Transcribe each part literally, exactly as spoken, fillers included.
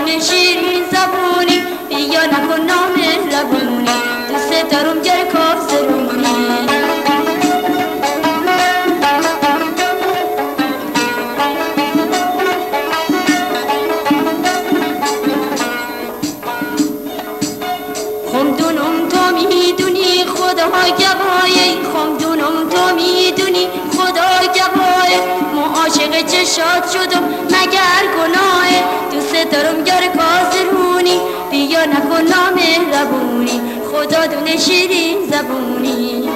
دونه شیرین زبونی بیا نکن نامهربونی دوست دارم گر کازرونی خمدونم تو میدونی خدا گواهی خمدونم تو میدونی خدا گواهی ما عاشق چشات شدم مگر گناه دوست دارم گر کازرونی بیا نکن نامهربونی خدا دونه شیرین زبونی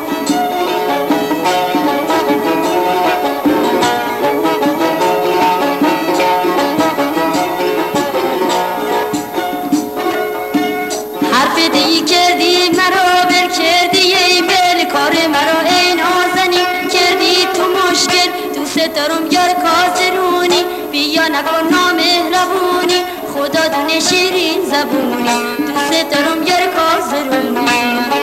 حرف دی کردی مرا بر کردی ای بل کار مرا ای نازنی کردی تو مشکل دوست دارم گر کازرونی بیا نکن نامهربونی خدا دونه شیرین زبونی دوست دارم گر کازرونی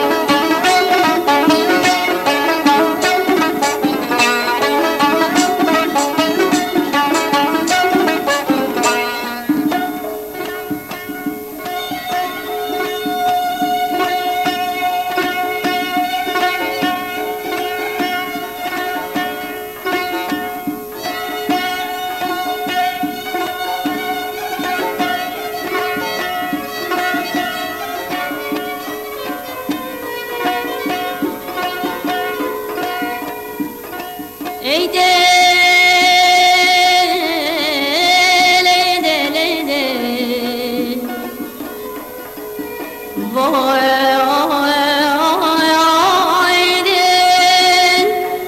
ای دل ای دل ای دل وای ای دل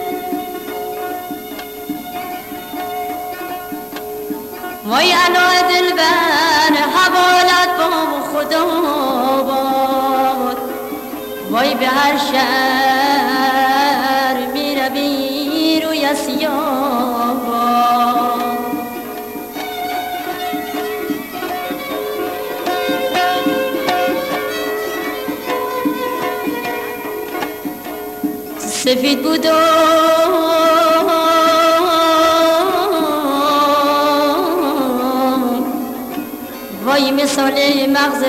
وای انا دل بر حوالت با خدا باد وای به هر شهر میروی روی سیاه سفید بود و وای مثال مغز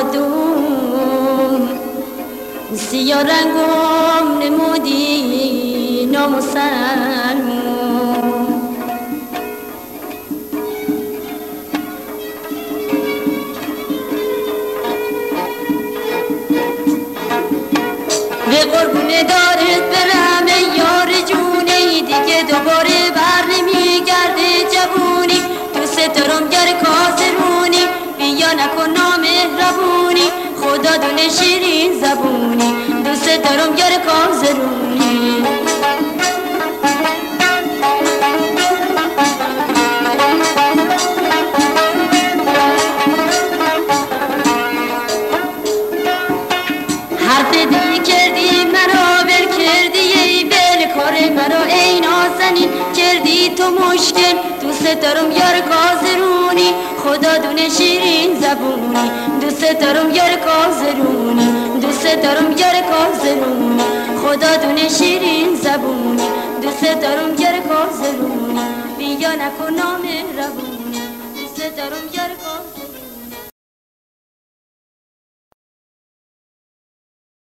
بادون سیاه رنگم نمودی نامسلمون به قربون دارت برم ای یار جونی دیگه دوباره بر نمیگرده جوونی دوست دارم گر کازرونی بیا نکن نامهربونی خدا دونه شیرین زبونی دوست دارم گر کازرونی حرف دی کردی مرا بر کردی ای بل کار مرا ای نازنین کردی تو مشکل دوست دارم یار کازرونی خدا دونه شیرین زبونی دوست دارم یار کازرونی دوست دارم یار کازرونی خدا دونه شیرین زبونی دوست دارم یار کازرونی بیا نکن نامهربونی دوست دارم یار